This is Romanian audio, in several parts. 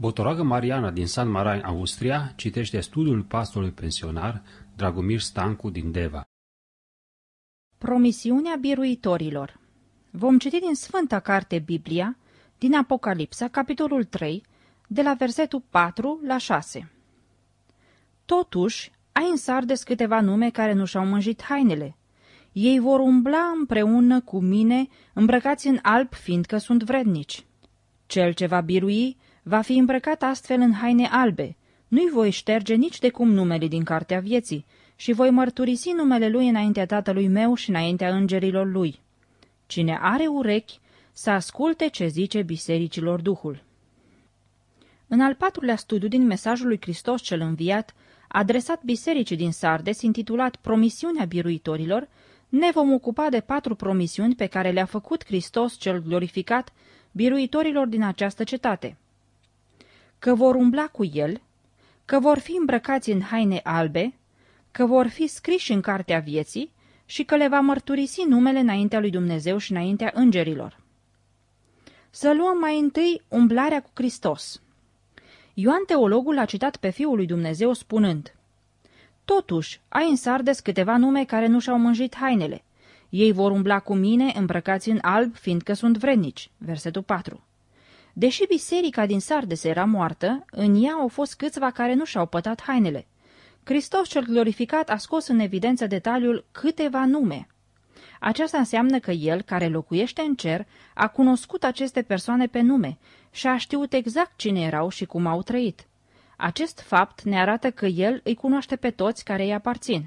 Botoragă Mariana din San Marain, Austria, citește studiul pastorului pensionar Dragomir Stancu din Deva. Promisiunea biruitorilor. Vom citi din Sfânta Carte Biblia, din Apocalipsa, capitolul 3, de la versetul 4 la 6. Totuși, ai în Sardes câteva nume care nu și-au mânjit hainele. Ei vor umbla împreună cu mine, îmbrăcați în alb, fiindcă sunt vrednici. Cel ce va birui va fi îmbrăcat astfel în haine albe. Nu-i voi șterge nici de cum numele din cartea vieții și voi mărturisi numele lui înaintea Tatălui meu și înaintea îngerilor lui. Cine are urechi, să asculte ce zice bisericilor Duhul. În al patrulea studiu din mesajul lui Hristos cel înviat, adresat bisericii din Sardes, intitulat Promisiunea biruitorilor, ne vom ocupa de 4 promisiuni pe care le-a făcut Hristos cel glorificat biruitorilor din această cetate. Că vor umbla cu el, că vor fi îmbrăcați în haine albe, că vor fi scriși în cartea vieții și că le va mărturisi numele înaintea lui Dumnezeu și înaintea îngerilor. Să luăm mai întâi umblarea cu Hristos. Ioan Teologul a citat pe Fiul lui Dumnezeu spunând: Totuși, ai în Sardes câteva nume care nu și-au mânjit hainele. Ei vor umbla cu mine îmbrăcați în alb, fiindcă sunt vrednici. Versetul 4. Deși biserica din Sardes era moartă, în ea au fost câțiva care nu și-au pătat hainele. Hristos cel glorificat a scos în evidență detaliul câteva nume. Aceasta înseamnă că el, care locuiește în cer, a cunoscut aceste persoane pe nume și a știut exact cine erau și cum au trăit. Acest fapt ne arată că el îi cunoaște pe toți care îi aparțin.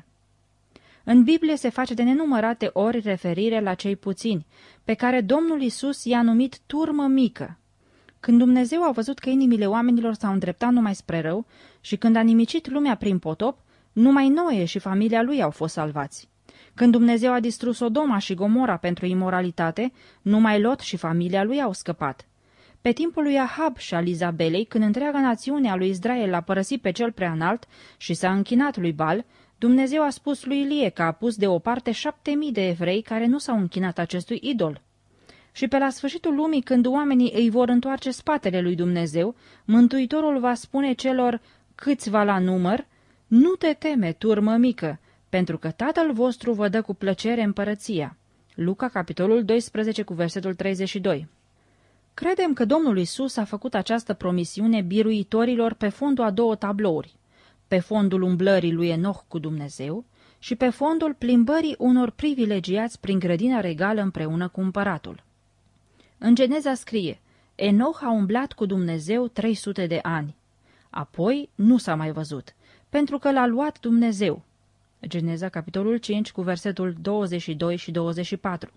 În Biblie se face de nenumărate ori referire la cei puțini, pe care Domnul Iisus i-a numit turmă mică. Când Dumnezeu a văzut că inimile oamenilor s-au îndreptat numai spre rău și când a nimicit lumea prin potop, numai Noe și familia lui au fost salvați. Când Dumnezeu a distrus Sodoma și Gomora pentru imoralitate, numai Lot și familia lui au scăpat. Pe timpul lui Ahab și al Izabelei, când întreaga națiune a lui Israel l-a părăsit pe cel preanalt și s-a închinat lui Bal, Dumnezeu a spus lui Ilie că a pus deoparte 7.000 de evrei care nu s-au închinat acestui idol. Și pe la sfârșitul lumii, când oamenii îi vor întoarce spatele lui Dumnezeu, Mântuitorul va spune celor câțiva la număr: Nu te teme, turmă mică, pentru că Tatăl vostru vă dă cu plăcere împărăția. Luca, capitolul 12, cu versetul 32. Credem că Domnul Iisus a făcut această promisiune biruitorilor pe fondul a 2 tablouri, pe fondul umblării lui Enoch cu Dumnezeu și pe fondul plimbării unor privilegiați prin grădina regală împreună cu împăratul. În Geneza scrie: Enoch a umblat cu Dumnezeu 300 de ani. Apoi nu s-a mai văzut, pentru că l-a luat Dumnezeu. Geneza, capitolul 5, cu versetul 22 și 24.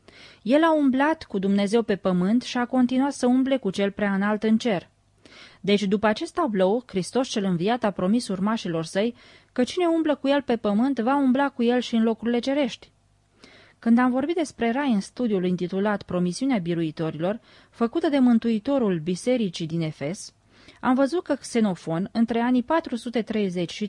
El a umblat cu Dumnezeu pe pământ și a continuat să umble cu cel preanalt în cer. Deci, după acest tablou, Hristos cel înviat a promis urmașilor săi că cine umblă cu el pe pământ va umbla cu el și în locurile cerești. Când am vorbit despre rai în studiul intitulat Promisiunea biruitorilor, făcută de Mântuitorul Bisericii din Efes, am văzut că Xenofon, între anii 430 și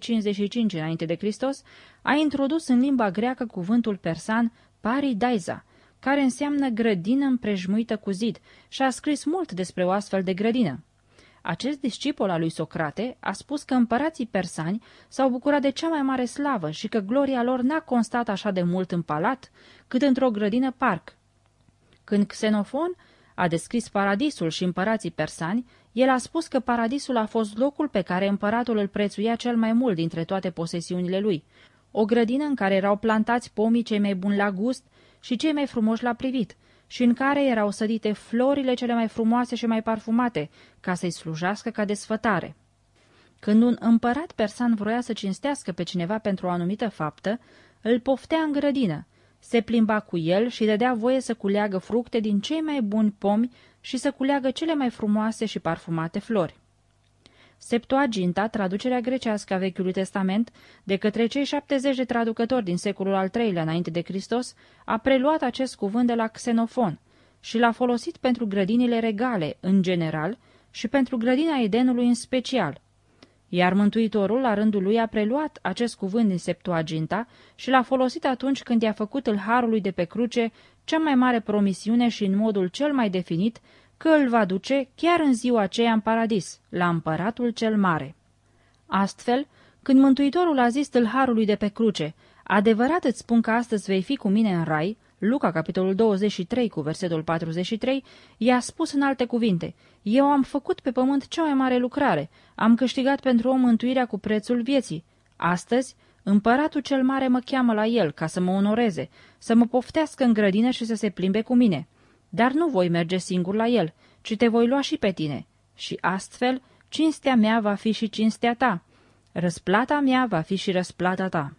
355 înainte de Hristos, a introdus în limba greacă cuvântul persan paridaiza, care înseamnă grădină împrejmuită cu zid, și a scris mult despre o astfel de grădină. Acest discipol al lui Socrate a spus că împărații persani s-au bucurat de cea mai mare slavă și că gloria lor n-a constat așa de mult în palat, cât într-o grădină parc. Când Xenofon a descris paradisul și împărații persani, el a spus că paradisul a fost locul pe care împăratul îl prețuia cel mai mult dintre toate posesiunile lui, o grădină în care erau plantați pomii cei mai buni la gust și cei mai frumoși la privit, și în care erau sădite florile cele mai frumoase și mai parfumate, ca să-i slujească ca desfătare. Când un împărat persan vroia să cinstească pe cineva pentru o anumită faptă, îl poftea în grădină, se plimba cu el și dădea voie să culeagă fructe din cei mai buni pomi și să culeagă cele mai frumoase și parfumate flori. Septuaginta, traducerea grecească a Vechiului Testament, de către cei 70 de traducători din secolul al III-lea înainte de Hristos, a preluat acest cuvânt de la Xenofon și l-a folosit pentru grădinile regale, în general, și pentru grădina Edenului în special. Iar Mântuitorul, la rândul lui, a preluat acest cuvânt din Septuaginta și l-a folosit atunci când i-a făcut harului de pe cruce cea mai mare promisiune și în modul cel mai definit, că îl va duce chiar în ziua aceea în paradis, la împăratul cel mare. Astfel, când Mântuitorul a zis tâlharului de pe cruce, adevărat îți spun că astăzi vei fi cu mine în rai, Luca, capitolul 23, cu versetul 43, i-a spus în alte cuvinte, eu am făcut pe pământ cea mai mare lucrare, am câștigat pentru om mântuirea cu prețul vieții. Astăzi, împăratul cel mare mă cheamă la el ca să mă onoreze, să mă poftească în grădină și să se plimbe cu mine. Dar nu voi merge singur la el, ci te voi lua și pe tine. Și astfel, cinstea mea va fi și cinstea ta. Răsplata mea va fi și răsplata ta.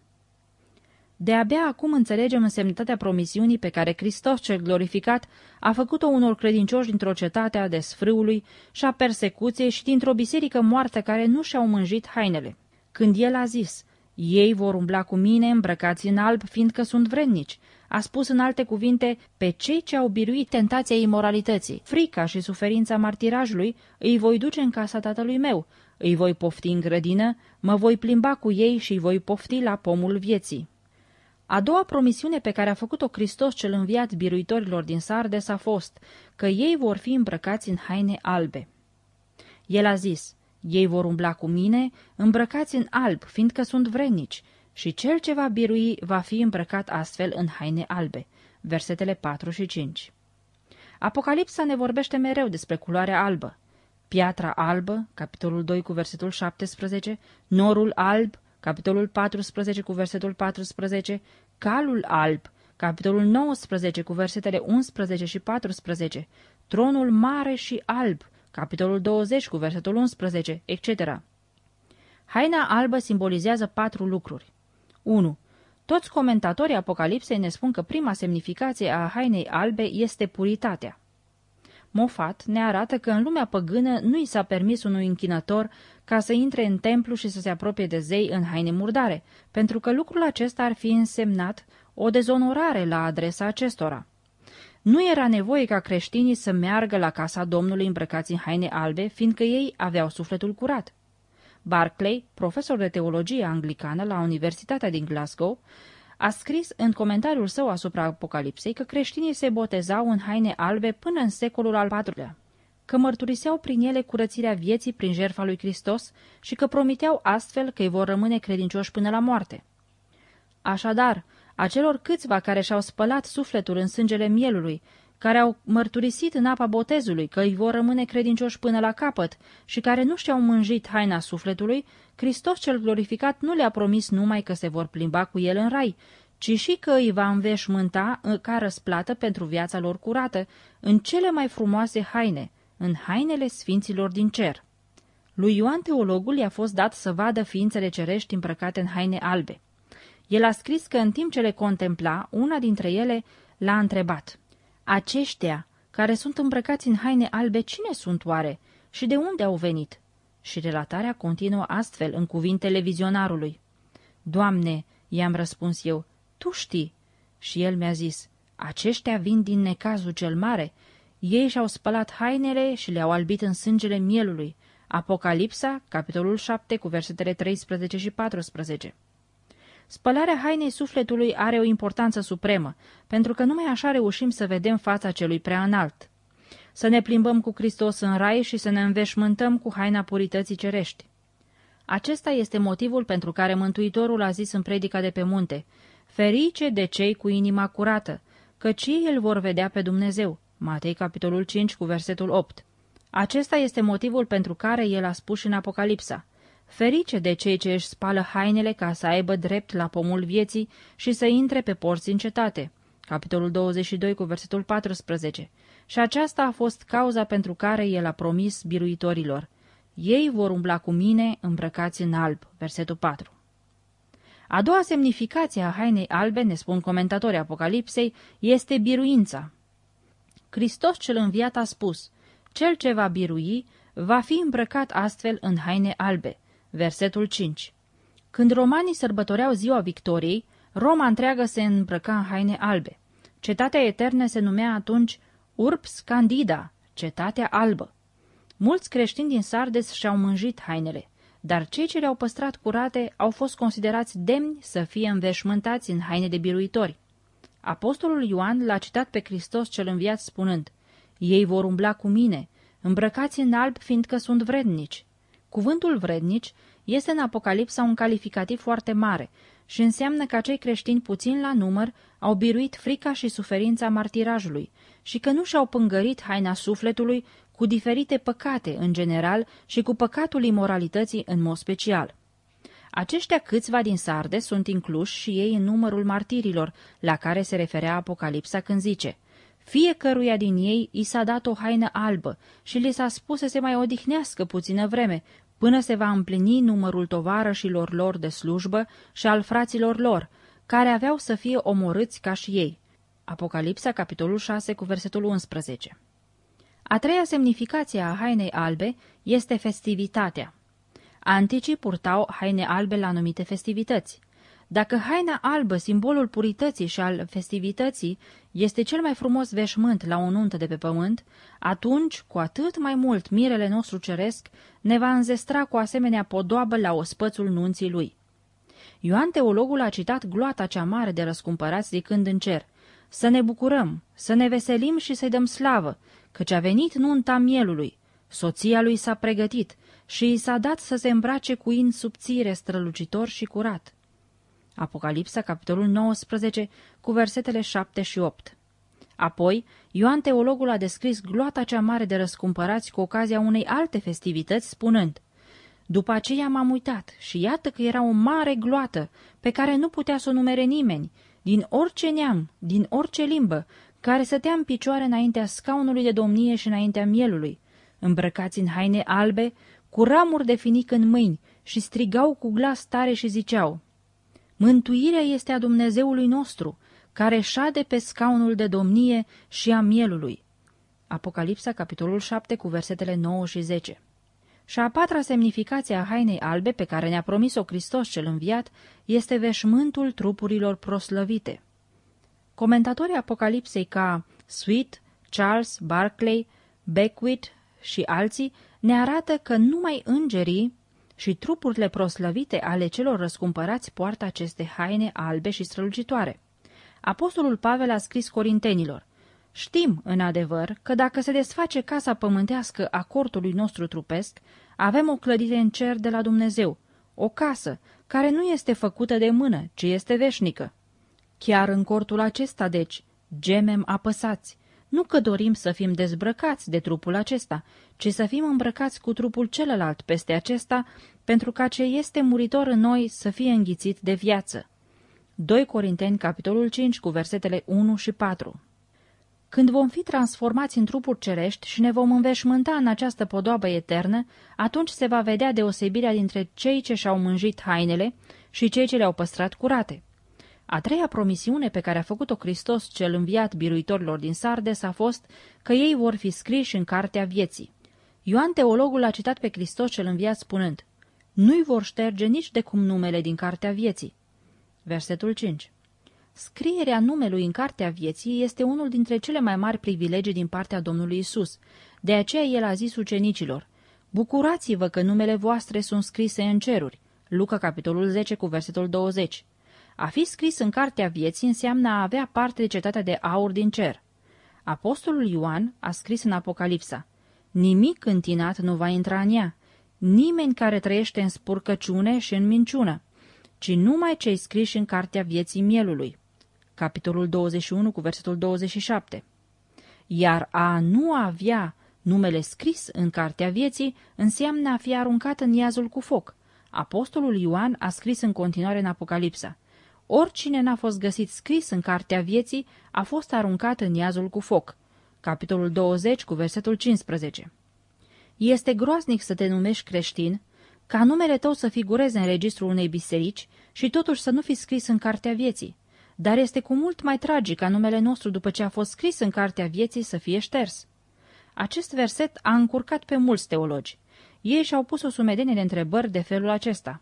De-abia acum înțelegem însemnătatea promisiunii pe care Hristos cel glorificat a făcut-o unor credincioși dintr-o cetate a desfrâului și a persecuției și dintr-o biserică moartă care nu și-au mânjit hainele. Când el a zis, ei vor umbla cu mine îmbrăcați în alb, fiindcă sunt vrednici, a spus în alte cuvinte, pe cei ce au biruit tentația imoralității, frica și suferința martirajului, îi voi duce în casa tatălui meu, îi voi pofti în grădină, mă voi plimba cu ei și îi voi pofti la pomul vieții. A doua promisiune pe care a făcut-o Hristos cel înviat biruitorilor din Sardes a fost că ei vor fi îmbrăcați în haine albe. El a zis, ei vor umbla cu mine îmbrăcați în alb, fiindcă sunt vrednici, și cel ce va birui va fi îmbrăcat astfel în haine albe. Versetele 4 și 5. Apocalipsa ne vorbește mereu despre culoarea albă. Piatra albă, capitolul 2 cu versetul 17, norul alb, capitolul 14 cu versetul 14, calul alb, capitolul 19 cu versetele 11 și 14, tronul mare și alb, capitolul 20 cu versetul 11, etc. Haina albă simbolizează 4 lucruri. 1. Toți comentatorii Apocalipsei ne spun că prima semnificație a hainei albe este puritatea. Moffat ne arată că în lumea păgână nu i s-a permis unui închinător ca să intre în templu și să se apropie de zei în haine murdare, pentru că lucrul acesta ar fi însemnat o dezonorare la adresa acestora. Nu era nevoie ca creștinii să meargă la casa Domnului îmbrăcați în haine albe, fiindcă ei aveau sufletul curat. Barclay, profesor de teologie anglicană la Universitatea din Glasgow, a scris în comentariul său asupra Apocalipsei că creștinii se botezau în haine albe până în secolul al IV-lea, că mărturiseau prin ele curățirea vieții prin jertfa lui Hristos și că promiteau astfel că îi vor rămâne credincioși până la moarte. Așadar, acelor câțiva care și-au spălat sufletul în sângele mielului, care au mărturisit în apa botezului că îi vor rămâne credincioși până la capăt și care nu și-au mânjit haina sufletului, Hristos cel glorificat nu le-a promis numai că se vor plimba cu el în rai, ci și că îi va înveșmânta ca răsplată pentru viața lor curată în cele mai frumoase haine, în hainele sfinților din cer. Lui Ioan Teologul i-a fost dat să vadă ființele cerești îmbrăcate în haine albe. El a scris că în timp ce le contempla, una dintre ele l-a întrebat: aceștia care sunt îmbrăcați în haine albe, cine sunt oare și de unde au venit? Și relatarea continuă astfel în cuvintele vizionarului: Doamne, i-am răspuns eu, Tu știi. Și el mi-a zis: aceștia vin din necazul cel mare. Ei și-au spălat hainele și le-au albit în sângele mielului. Apocalipsa, capitolul 7, cu versetele 13 și 14. Spălarea hainei sufletului are o importanță supremă, pentru că numai așa reușim să vedem fața celui prea înalt. Să ne plimbăm cu Hristos în rai și să ne înveșmântăm cu haina purității cerești. Acesta este motivul pentru care Mântuitorul a zis în predica de pe munte: ferice de cei cu inima curată, căci ei îl vor vedea pe Dumnezeu. Matei, capitolul 5, cu versetul 8. Acesta este motivul pentru care el a spus în Apocalipsa: ferice de cei ce își spală hainele ca să aibă drept la pomul vieții și să intre pe porți în cetate. Capitolul 22 cu versetul 14. Și aceasta a fost cauza pentru care el a promis biruitorilor: ei vor umbla cu mine îmbrăcați în alb. Versetul 4. A doua semnificație a hainei albe, ne spun comentatorii Apocalipsei, este biruința. Hristos cel înviat a spus: cel ce va birui va fi îmbrăcat astfel în haine albe. Versetul 5. Când romanii sărbătoreau ziua victoriei, Roma întreagă se îmbrăca în haine albe. Cetatea eternă se numea atunci Urbs Candida, cetatea albă. Mulți creștini din Sardes și-au mânjit hainele, dar cei ce le-au păstrat curate au fost considerați demni să fie înveșmântați în haine de biruitori. Apostolul Ioan l-a citat pe Hristos cel înviat spunând: Ei vor umbla cu mine, îmbrăcați în alb, fiindcă sunt vrednici. Cuvântul vrednici este în Apocalipsa un calificativ foarte mare și înseamnă că acei creștini puțin la număr au biruit frica și suferința martirajului și că nu și-au pângărit haina sufletului cu diferite păcate în general și cu păcatul imoralității în mod special. Aceștia câțiva din Sardes sunt incluși și ei în numărul martirilor, la care se referea Apocalipsa când zice: fiecăruia din ei i s-a dat o haină albă și li s-a spus să se mai odihnească puțină vreme, până se va împlini numărul tovarășilor lor de slujbă și al fraților lor, care aveau să fie omorâți ca și ei. Apocalipsa, capitolul 6, cu versetul 11. A treia semnificație a hainei albe este festivitatea. Anticii purtau haine albe la anumite festivități. Dacă haina albă, simbolul purității și al festivității, este cel mai frumos veșmânt la o nuntă de pe pământ, atunci, cu atât mai mult, mirele nostru ceresc ne va înzestra cu asemenea podoabă la ospățul nunții lui. Ioan Teologul a citat gloata cea mare de răscumpărați zicând în cer: să ne bucurăm, să ne veselim și să-i dăm slavă, căci a venit nunta mielului, soția lui s-a pregătit și i s-a dat să se îmbrace cu in subțire, strălucitor și curat. Apocalipsa, capitolul 19, cu versetele 7 și 8. Apoi, Ioan Teologul a descris gloata cea mare de răscumpărați cu ocazia unei alte festivități, spunând: după aceea m-am uitat și iată că era o mare gloată, pe care nu putea să o numere nimeni, din orice neam, din orice limbă, care stătea în picioare înaintea scaunului de domnie și înaintea mielului, îmbrăcați în haine albe, cu ramuri de finic în mâini, și strigau cu glas tare și ziceau: mântuirea este a Dumnezeului nostru, care șade pe scaunul de domnie și a mielului. Apocalipsa, capitolul 7, cu versetele 9 și 10. Și a patra semnificație a hainei albe pe care ne-a promis-o Hristos cel înviat este veșmântul trupurilor proslăvite. Comentatorii Apocalipsei ca Sweet, Charles, Barclay, Beckwith și alții ne arată că numai îngerii și trupurile proslăvite ale celor răscumpărați poartă aceste haine albe și strălucitoare. Apostolul Pavel a scris Corintenilor: știm, în adevăr, că dacă se desface casa pământească a cortului nostru trupesc, avem o clădire în cer de la Dumnezeu, o casă care nu este făcută de mână, ci este veșnică. Chiar în cortul acesta, deci, gemem apăsați, nu că dorim să fim dezbrăcați de trupul acesta, ci să fim îmbrăcați cu trupul celălalt peste acesta, pentru ca ce este muritor în noi să fie înghițit de viață. 2 Corinteni, capitolul 5, cu versetele 1 și 4. Când vom fi transformați în trupuri cerești și ne vom înveșmânta în această podoabă eternă, atunci se va vedea deosebirea dintre cei ce și-au mânjit hainele și cei ce le-au păstrat curate. A treia promisiune pe care a făcut-o Hristos cel înviat biruitorilor din Sardes a fost că ei vor fi scriși în cartea vieții. Ioan Teologul a citat pe Hristos cel înviat spunând: nu-i vor șterge nici de cum numele din cartea vieții. Versetul 5. Scrierea numelui în cartea vieții este unul dintre cele mai mari privilegii din partea Domnului Isus. De aceea el a zis ucenicilor: bucurați-vă că numele voastre sunt scrise în ceruri. Luca, capitolul 10, cu versetul 20. A fi scris în cartea vieții înseamnă a avea parte de cetatea de aur din cer. Apostolul Ioan a scris în Apocalipsa: nimic întinat nu va intra în ea, nimeni care trăiește în spurcăciune și în minciună, ci numai cei scriși în cartea vieții mielului. Capitolul 21 cu versetul 27. Iar a nu avea numele scris în cartea vieții înseamnă a fi aruncat în iazul cu foc. Apostolul Ioan a scris în continuare în Apocalipsa: oricine n-a fost găsit scris în cartea vieții a fost aruncat în iazul cu foc. Capitolul 20 cu versetul 15. Este groaznic să te numești creștin, ca numele tău să figureze în registrul unei biserici și totuși să nu fi scris în cartea vieții. Dar este cu mult mai tragic ca numele nostru, după ce a fost scris în cartea vieții, să fie șters. Acest verset a încurcat pe mulți teologi. Ei și-au pus o sumedenie de întrebări de felul acesta: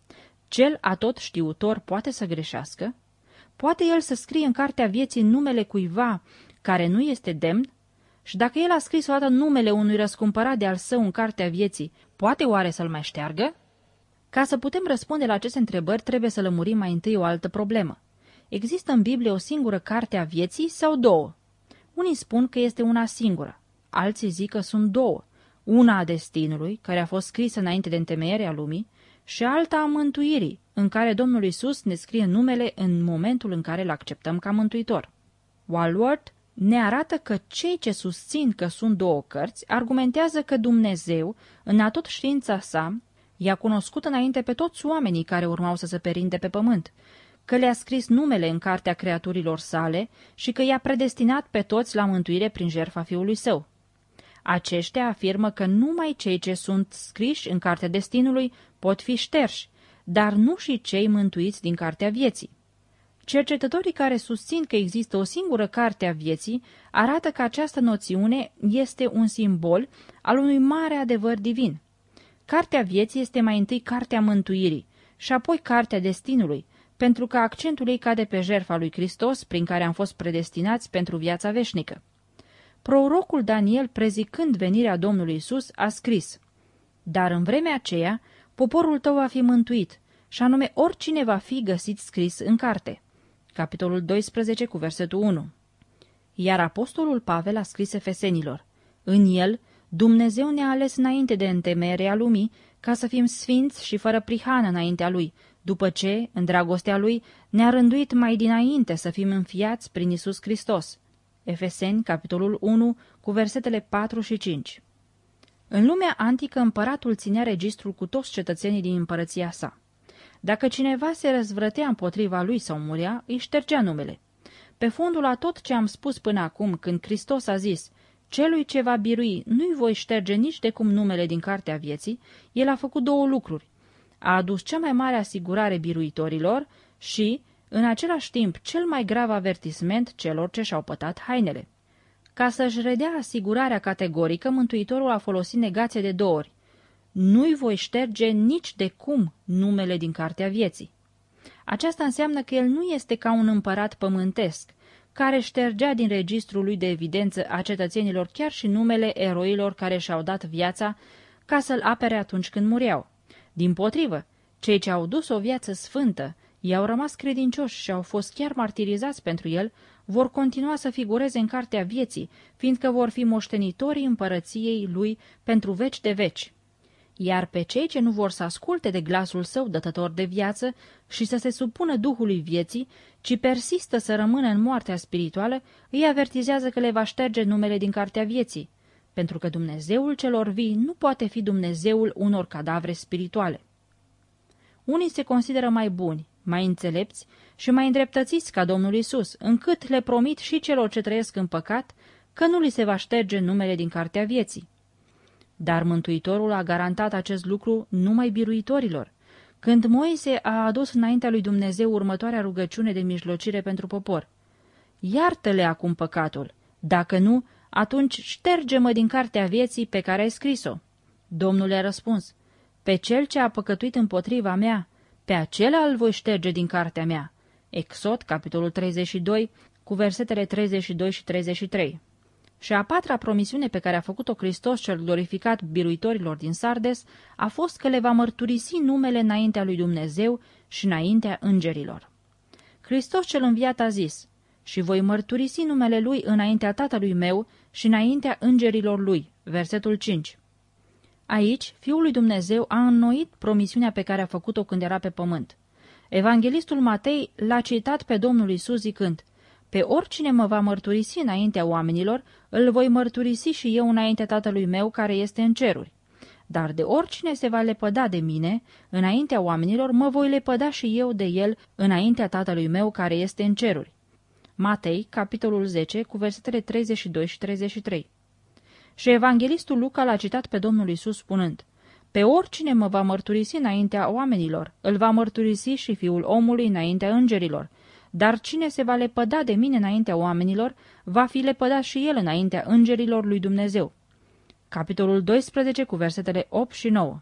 cel atot știutor poate să greșească? Poate el să scrie în cartea vieții numele cuiva care nu este demn? Și dacă el a scris odată numele unui răscumpărat de al său în cartea vieții, poate oare să-l mai șteargă? Ca să putem răspunde la aceste întrebări, trebuie să lămurim mai întâi o altă problemă. Există în Biblie o singură carte a vieții sau două? Unii spun că este una singură. alții zic că sunt două, una a destinului, care a fost scrisă înainte de întemeierea lumii, și alta a mântuirii, în care Domnul Iisus ne scrie numele în momentul în care îl acceptăm ca mântuitor. Walworth ne arată că cei ce susțin că sunt două cărți argumentează că Dumnezeu, în atot știința sa, i-a cunoscut înainte pe toți oamenii care urmau să se perinde pe pământ, că le-a scris numele în cartea creaturilor sale și că i-a predestinat pe toți la mântuire prin jertfa Fiului Său. Aceștia afirmă că numai cei ce sunt scriși în cartea destinului pot fi șterși, dar nu și cei mântuiți din cartea vieții. Cercetătorii care susțin că există o singură carte a vieții arată că această noțiune este un simbol al unui mare adevăr divin. Cartea vieții este mai întâi cartea mântuirii și apoi cartea destinului, pentru că accentul ei cade pe jertfa lui Hristos, prin care am fost predestinați pentru viața veșnică. Prorocul Daniel, prezicând venirea Domnului Isus, a scris: „Dar în vremea aceea, poporul tău va fi mântuit, și anume oricine va fi găsit scris în carte.” Capitolul 12, cu versetul 1. Iar apostolul Pavel a scris Efesenilor: „În el, Dumnezeu ne-a ales înainte de întemeierea lumii, ca să fim sfinți și fără prihană înaintea Lui, după ce, în dragostea Lui, ne-a rânduit mai dinainte să fim înfiați prin Iisus Hristos.” Efeseni, capitolul 1, cu versetele 4 și 5. În lumea antică, împăratul ținea registrul cu toți cetățenii din împărăția sa. Dacă cineva se răzvrătea împotriva lui sau murea, îi ștergea numele. Pe fondul a tot ce am spus până acum, când Hristos a zis: „Celui ce va birui nu-i voi șterge nici de cum numele din cartea vieții”, el a făcut două lucruri. A adus cea mai mare asigurare biruitorilor și, în același timp, cel mai grav avertisment celor ce și-au pătat hainele. Ca să-și redea asigurarea categorică, Mântuitorul a folosit negația de două ori: „Nu-i voi șterge nici de cum numele din cartea vieții”. Aceasta înseamnă că el nu este ca un împărat pământesc, care ștergea din registrul lui de evidență a cetățenilor chiar și numele eroilor care și-au dat viața ca să-l apere atunci când mureau. Dimpotrivă, cei ce au dus o viață sfântă, i-au rămas credincioși și au fost chiar martirizați pentru el, vor continua să figureze în cartea vieții, fiindcă vor fi moștenitorii împărăției lui pentru veci de veci. Iar pe cei ce nu vor să asculte de glasul său dătător de viață și să se supună Duhului vieții, ci persistă să rămână în moartea spirituală, îi avertizează că le va șterge numele din cartea vieții, pentru că Dumnezeul celor vii nu poate fi Dumnezeul unor cadavre spirituale. Unii se consideră mai buni, mai înțelepți și mai îndreptățiți ca Domnul Isus, încât le promit și celor ce trăiesc în păcat că nu li se va șterge numele din cartea vieții. Dar Mântuitorul a garantat acest lucru numai biruitorilor. Când Moise a adus înaintea lui Dumnezeu următoarea rugăciune de mijlocire pentru popor: „Iartă-le acum păcatul, dacă nu, atunci șterge-mă din cartea vieții pe care ai scris-o.” Domnul i-a răspuns: „Pe cel ce a păcătuit împotriva mea, pe acela îl voi șterge din cartea mea.” Exod, capitolul 32, cu versetele 32 și 33. Și a patra promisiune pe care a făcut-o Hristos cel glorificat biruitorilor din Sardes a fost că le va mărturisi numele înaintea lui Dumnezeu și înaintea îngerilor. Hristos cel înviat a zis: „Și voi mărturisi numele lui înaintea Tatălui meu și înaintea îngerilor lui.” Versetul 5. Aici, Fiul lui Dumnezeu a înnoit promisiunea pe care a făcut-o când era pe pământ. Evanghelistul Matei l-a citat pe Domnul Iisus zicând: „Pe oricine mă va mărturisi înaintea oamenilor, îl voi mărturisi și eu înaintea Tatălui meu care este în ceruri. Dar de oricine se va lepăda de mine înaintea oamenilor, mă voi lepăda și eu de el înaintea Tatălui meu care este în ceruri.” Matei, capitolul 10, cu versetele 32 și 33. Și evanghelistul Luca l-a citat pe Domnul Iisus spunând: „Pe oricine mă va mărturisi înaintea oamenilor, îl va mărturisi și Fiul omului înaintea îngerilor. Dar cine se va lepăda de mine înaintea oamenilor, va fi lepădat și el înaintea îngerilor lui Dumnezeu.” Capitolul 12, cu versetele 8 și 9.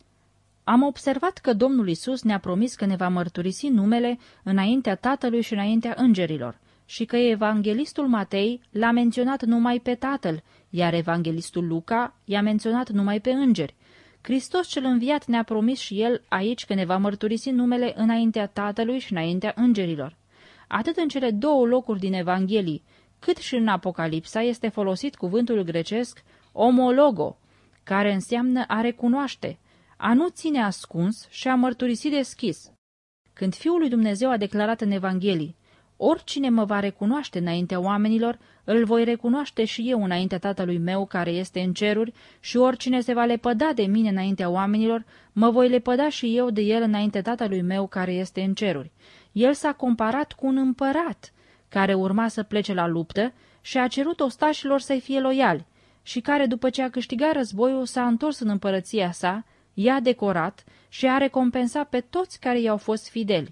Am observat că Domnul Iisus ne-a promis că ne va mărturisi numele înaintea Tatălui și înaintea îngerilor și că evanghelistul Matei l-a menționat numai pe Tatăl, iar evanghelistul Luca i-a menționat numai pe îngeri. Hristos cel înviat ne-a promis și el aici că ne va mărturisi numele înaintea Tatălui și înaintea îngerilor. Atât în cele două locuri din Evanghelii, cât și în Apocalipsa este folosit cuvântul grecesc omologo, care înseamnă a recunoaște, a nu ține ascuns și a mărturisi deschis. Când Fiul lui Dumnezeu a declarat în Evanghelii: oricine mă va recunoaște înaintea oamenilor, îl voi recunoaște și eu înaintea Tatălui meu care este în ceruri, și oricine se va lepăda de mine înaintea oamenilor, mă voi lepăda și eu de el înaintea Tatălui meu care este în ceruri. El s-a comparat cu un împărat care urma să plece la luptă și a cerut ostașilor să-i fie loiali, și care, după ce a câștigat războiul, s-a întors în împărăția sa, i-a decorat și a recompensat pe toți care i-au fost fideli.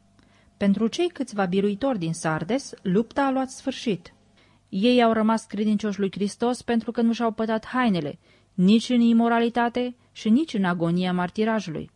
Pentru cei câțiva biruitori din Sardes, lupta a luat sfârșit. Ei au rămas credincioși lui Hristos pentru că nu și-au pătat hainele, nici în imoralitate și nici în agonia martirajului.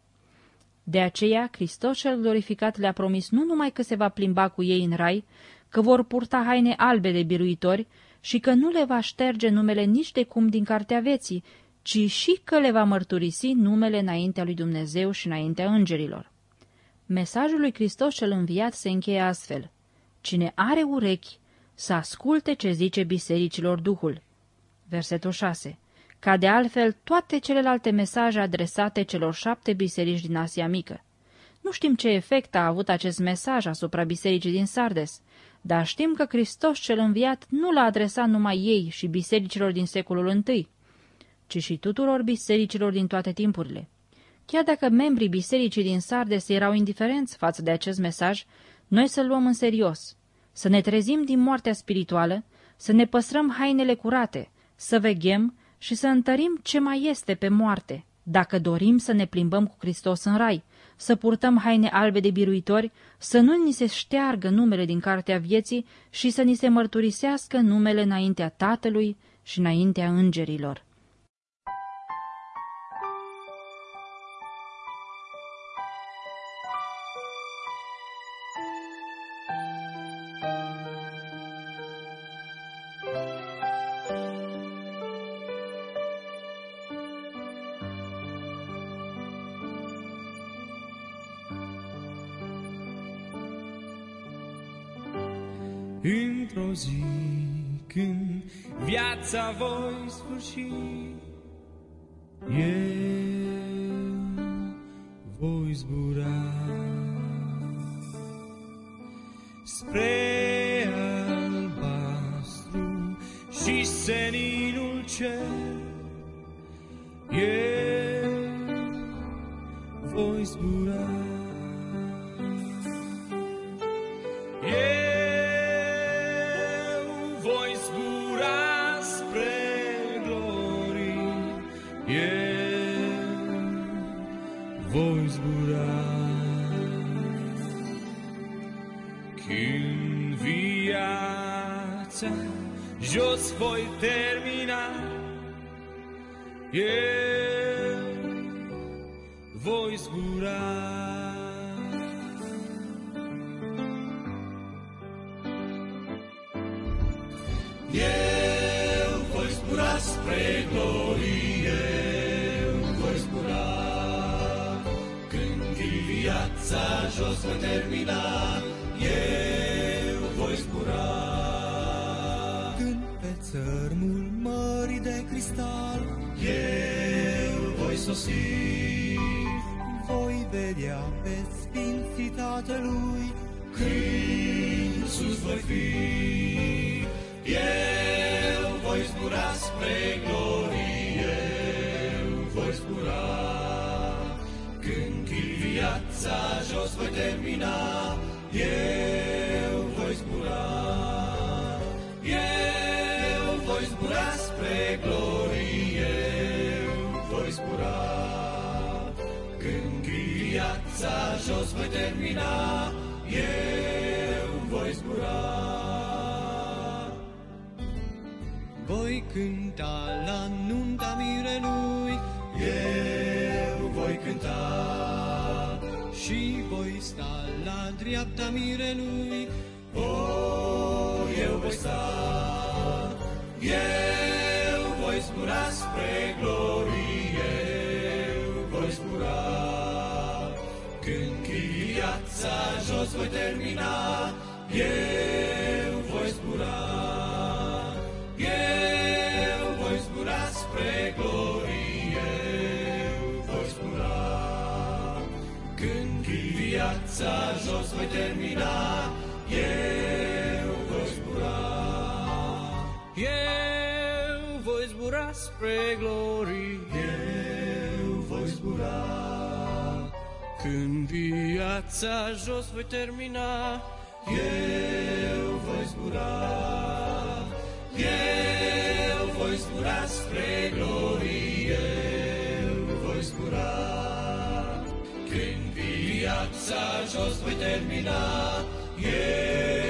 De aceea, Hristos cel glorificat le-a promis nu numai că se va plimba cu ei în rai, că vor purta haine albe de biruitori și că nu le va șterge numele nici de cum din cartea vieții, ci și că le va mărturisi numele înaintea lui Dumnezeu și înaintea îngerilor. Mesajul lui Hristos cel înviat se încheie astfel: cine are urechi, să asculte ce zice bisericilor Duhul. Versetul 6. Ca de altfel toate celelalte mesaje adresate celor 7 biserici din Asia Mică. Nu știm ce efect a avut acest mesaj asupra bisericii din Sardes, dar știm că Hristos cel înviat nu l-a adresat numai ei și bisericilor din secolul I, ci și tuturor bisericilor din toate timpurile. Chiar dacă membrii bisericii din Sardes erau indiferenți față de acest mesaj, noi să-l luăm în serios, să ne trezim din moartea spirituală, să ne păstrăm hainele curate, să veghem și să întărim ce mai este pe moarte, dacă dorim să ne plimbăm cu Hristos în rai, să purtăm haine albe de biruitori, să nu ni se șteargă numele din cartea vieții și să ni se mărturisească numele înaintea Tatălui și înaintea îngerilor. Într-o zi când viața voi sfârși, eu voi zbura spre albastru și seninul cer. Eu voi zbura. Voi zbura când viața jos voi termina, eu voi zbura. Eu voi zbura spre glorie, eu voi zbura. Viața jos voi termina, eu voi zbura. Când pe țărmul mării de cristal, eu voi sosi. Voi vedea pe sfinții Tatălui, când sus voi fi. Eu voi zbura spre glorie, eu voi zbura. Viața jos voi termina, eu voi zbura. Eu voi zbura spre glorie, eu voi zbura. Când viața jos voi termina, eu voi zbura. Voi cânta la nunta mirelui, eu voi cânta. Și voi sta la dreapta mirelui, eu voi sta. Eu voi zbura spre glorie, eu voi zbura. Când viața jos voi termina, eu voi zbura. glorie, voi zbura. Când viața jos voi termina, eu voi zbura. Eu voi zbura spre glorie, eu voi zbura. Când viața jos voi termina, eu voi zbura. Eu voi zbura spre glorie, eu voi zbura. Când viața jos voi termina, eu